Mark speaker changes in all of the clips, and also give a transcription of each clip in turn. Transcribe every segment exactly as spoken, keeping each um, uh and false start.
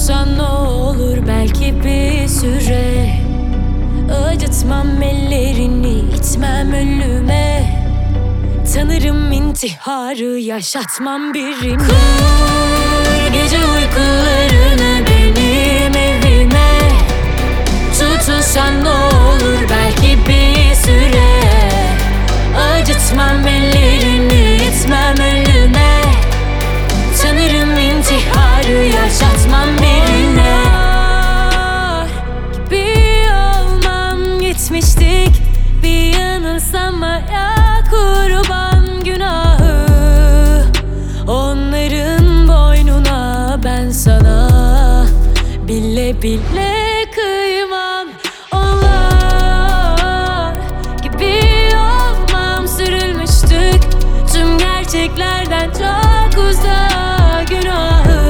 Speaker 1: Tutulsan ne olur belki bir süre, acıtmam ellerini, itmem ölüme. Tanırım intiharı, yaşatmam birine. Kur gece uykularını benim evime. Tutulsan ne olur belki bir süre, acıtmam ellerini, itmem ölüme. Tanırım intiharı, yaşatmam birine. Gibi olmam, gitmiştik bir yanılsamaya kurban günahı. Onların boynuna ben sana bile bile kıymam. Onlar gibi olmam, sürülmüştük tüm gerçeklerden çok uzağa günahı.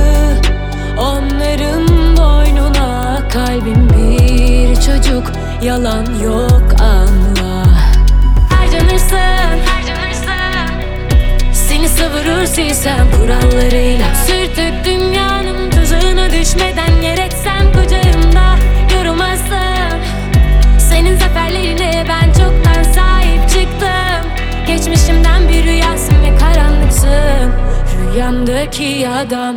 Speaker 1: Onların boynuna kalbim bir çocuk, yalan yok anla. Harcanırsın, harcanırsın, seni savurur silsem kurallarıyla. Sürtük dünyanın tuzağına düşmeden yer etsem kucağımda yorulmazsın. Senin zaferlerine ben çoktan sahip çıktım. Geçmişimden bir rüyasın ve karanlıksın, rüyamdaki adam.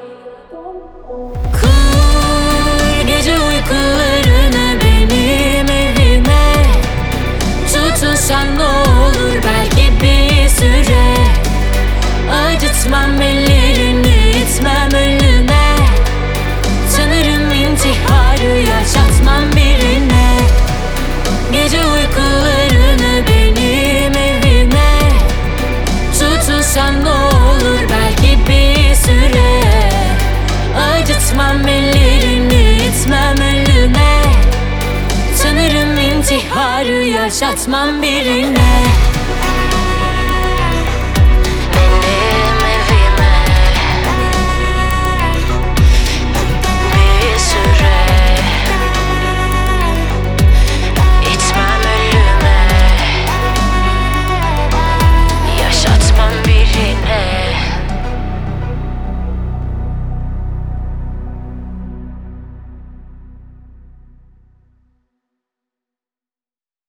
Speaker 1: Kur gece uykularını benim evime. Tutulsan ne olur belki bir süre, acıtmam ellerini, itmem ölüme. Tanırım intiharı, yaşatmam birine. Gece uykularını benim evime. Tutulsan ne olur belki bir süre, acıtmam ellerini, itmem ölüme. Tanırım intiharı, yaşatmam birine.